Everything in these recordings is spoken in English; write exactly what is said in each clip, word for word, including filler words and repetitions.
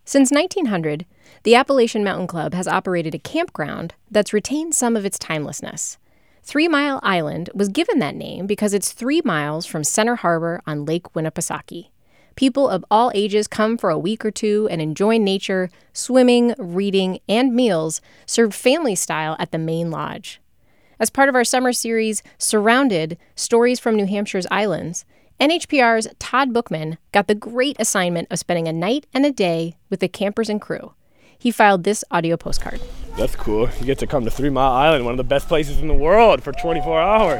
Since nineteen hundred, the Appalachian Mountain Club has operated a campground that's retained some of its timelessness. Three Mile Island was given that name because it's three miles from Center Harbor on Lake Winnipesaukee. People of all ages come for a week or two and enjoy nature, swimming, reading, and meals served family-style at the main lodge. As part of our summer series, Surrounded, Stories from New Hampshire's Islands, N H P R's Todd Bookman got the great assignment of spending a night and a day with the campers and crew. He filed this audio postcard. That's cool. You get to come to Three Mile Island, one of the best places in the world, for twenty-four hours.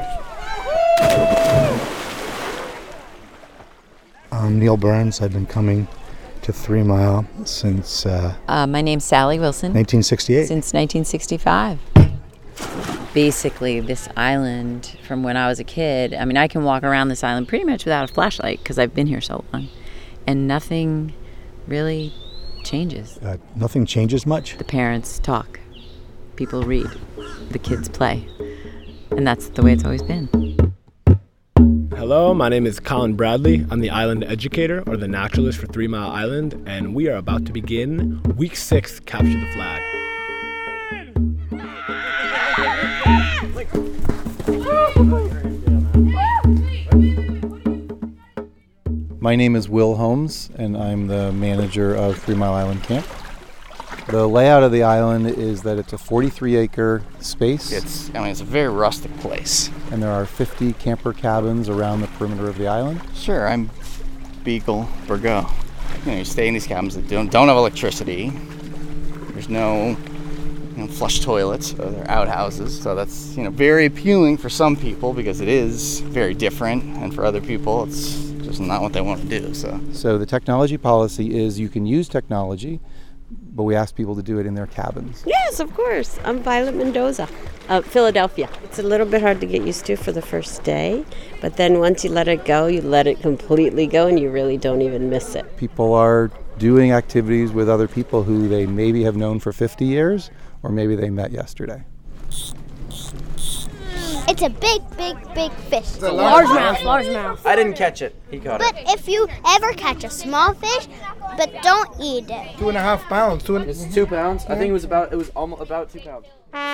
I'm Neil Burns. I've been coming to Three Mile since uh, uh, my name's Sally Wilson. nineteen sixty-eight. Since nineteen sixty-five. Basically, this island, from when I was a kid, I mean, I can walk around this island pretty much without a flashlight because I've been here so long, and nothing really changes. Uh, nothing changes much. The parents talk, people read, the kids play, and that's the way it's always been. Hello, my name is Colin Bradley. I'm the island educator, or the naturalist for Three Mile Island, and we are about to begin week six, Capture the Flag. My name is Will Holmes, and I'm the manager of Three Mile Island Camp. The layout of the island is that it's a forty-three acre space. It's, I mean, it's a very rustic place. And there are fifty camper cabins around the perimeter of the island. Sure, I'm Beagle Burgo. You know, you stay in these cabins that don't, don't have electricity. There's no, you know, flush toilets, so they're outhouses. So that's, you know, very appealing for some people because it is very different, and for other people, it's just not what they want to do. So, so the technology policy is you can use technology, but we ask people to do it in their cabins. Yes, of course. I'm Violet Mendoza, uh, Philadelphia. It's a little bit hard to get used to for the first day, but then once you let it go, you let it completely go, and you really don't even miss it. People are doing activities with other people who they maybe have known for fifty years, or maybe they met yesterday. It's a big, big, big fish. It's a largemouth, largemouth. I didn't catch it. He caught but it. But if you ever catch a small fish, but don't eat it. Two and a half pounds. Two and It's two pounds. I think it was about. It was almost about two pounds.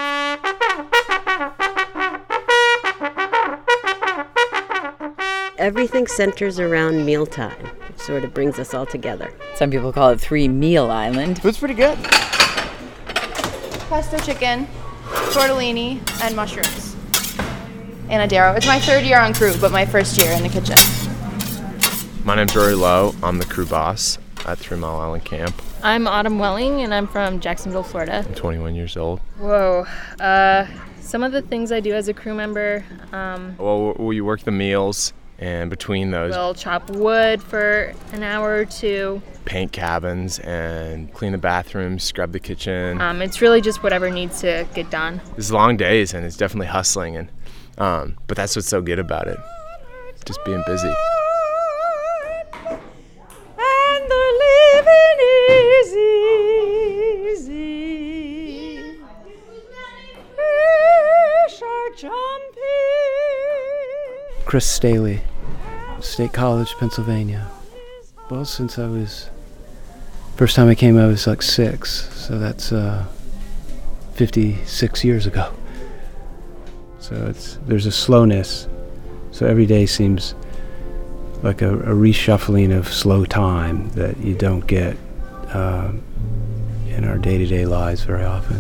Everything centers around mealtime. It sort of brings us all together. Some people call it Three Meal Island. Food's pretty good. Pesto chicken, tortellini, and mushrooms. Anna Darrow. It's my third year on crew, but my first year in the kitchen. My name's Rory Lowe. I'm the crew boss at Three Mile Island Camp. I'm Autumn Welling, and I'm from Jacksonville, Florida. I'm twenty-one years old. Whoa. Uh, some of the things I do as a crew member. Um, well, we work the meals, and between those, we'll chop wood for an hour or two. Paint cabins and clean the bathrooms, scrub the kitchen. Um, it's really just whatever needs to get done. It's long days, and it's definitely hustling, and um, but that's what's so good about it. Just being busy. And the living is easy. Fish are jumping. Chris Staley, State College, Pennsylvania. Well, since I was, first time I came I was like six, so that's uh, fifty-six years ago. So it's there's a slowness, so every day seems like a, a reshuffling of slow time that you don't get uh, in our day-to-day lives very often.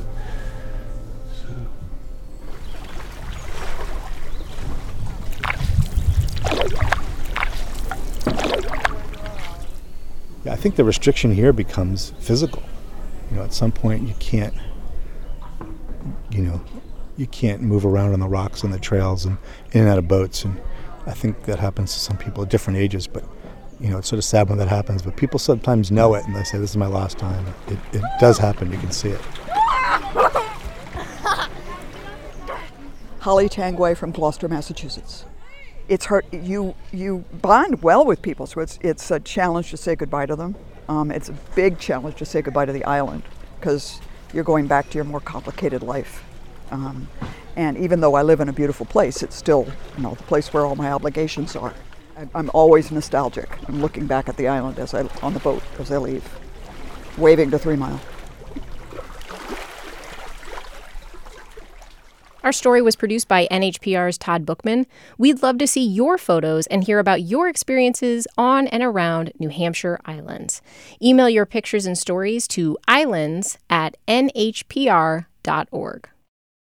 Yeah, I think the restriction here becomes physical. You know, at some point you can't, you know, you can't move around on the rocks and the trails and in and out of boats, and I think that happens to some people at different ages, but you know, it's sort of sad when that happens, but people sometimes know it and they say, this is my last time. It, it does happen, you can see it. Holly Tangway from Gloucester, Massachusetts. It's hard, you you bond well with people, so it's it's a challenge to say goodbye to them. Um, it's a big challenge to say goodbye to the island because you're going back to your more complicated life. Um, and even though I live in a beautiful place, it's still, you know, the place where all my obligations are. I, I'm always nostalgic. I'm looking back at the island as I on the boat as I leave. waving to Three Mile. Our story was produced by N H P R's Todd Bookman. We'd love to see your photos and hear about your experiences on and around New Hampshire islands. Email your pictures and stories to islands at n h p r dot org.